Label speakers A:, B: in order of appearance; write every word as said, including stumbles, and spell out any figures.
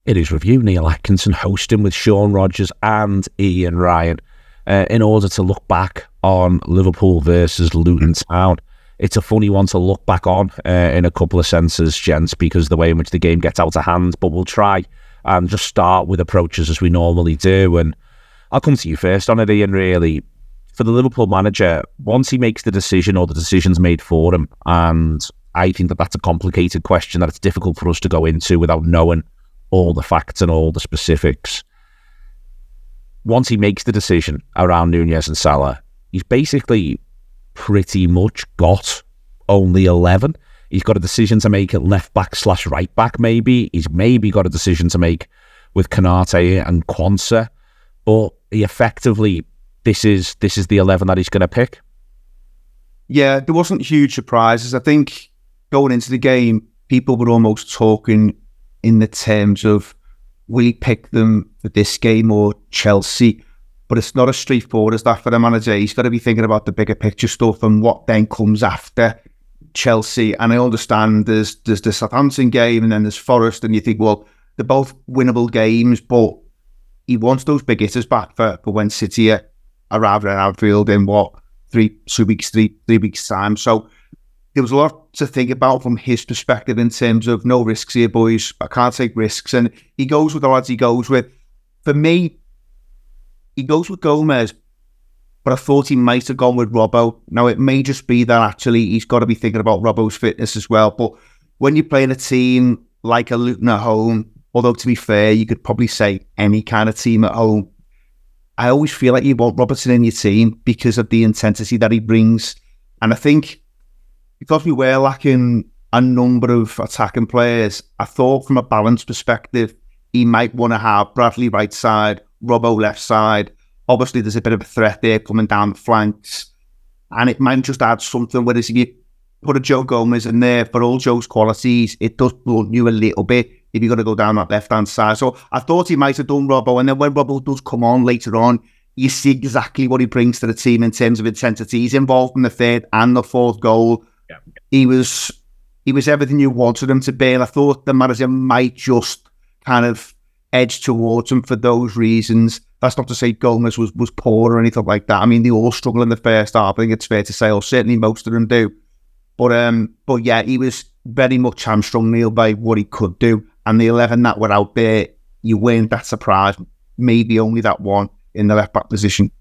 A: It is review. Neil Atkinson hosting with Sean Rogers and Ian Ryan uh, in order to look back on Liverpool versus Luton Town. It's a funny one to look back on uh, in a couple of senses, gents, because the way in which the game gets out of hand. But we'll try and just start with approaches as we normally do. And I'll come to you first on it, Ian, really. For the Liverpool manager, once he makes the decision or the decision's made for him, and I think that that's a complicated question that it's difficult for us to go into without knowing all the facts and all the specifics. Once he makes the decision around Nunez and Salah, he's basically pretty much got only eleven. He's got a decision to make at left back slash right back, maybe. He's maybe got a decision to make with Konate and Quansah, but he effectively, this is this is the eleven that he's going to pick.
B: Yeah, there wasn't huge surprises. I think going into the game, people were almost talking in the terms of, will he pick them for this game or Chelsea? But it's not as straightforward as that for the manager. He's got to be thinking about the bigger picture stuff and what then comes after Chelsea. And I understand there's there's the Southampton game and then there's Forest, and you think, well, they're both winnable games, but he wants those big hitters back for, for when City are arriving at Anfield in what, three, two weeks, three, three weeks time. So there was a lot to think about from his perspective in terms of no risks here, boys. I can't take risks. And he goes with the lads he goes with. For me, he goes with Gomez, but I thought he might have gone with Robbo. Now, it may just be that actually he's got to be thinking about Robbo's fitness as well. But when you're playing a team like a Luton at home, although to be fair, you could probably say any kind of team at home, I always feel like you want Robertson in your team because of the intensity that he brings. And I think because we were lacking a number of attacking players, I thought from a balance perspective, he might want to have Bradley right side, Robbo left side. Obviously, there's a bit of a threat there coming down the flanks. And it might just add something, whereas if you put a Joe Gomez in there, for all Joe's qualities, it does blunt you a little bit if you're going to go down that left-hand side. So I thought he might have done Robbo. And then when Robbo does come on later on, you see exactly what he brings to the team in terms of intensity. He's involved in the third and the fourth goal. Yeah. He was he was everything you wanted him to be. And I thought the manager might just kind of edge towards him for those reasons. That's not to say Gomez was, was poor or anything like that. I mean, they all struggle in the first half. I think it's fair to say, or certainly most of them do. But um, but yeah, he was very much hamstrung, Neil, by what he could do. And the eleven that were out there, you weren't that surprised. Maybe only that one in the left back position.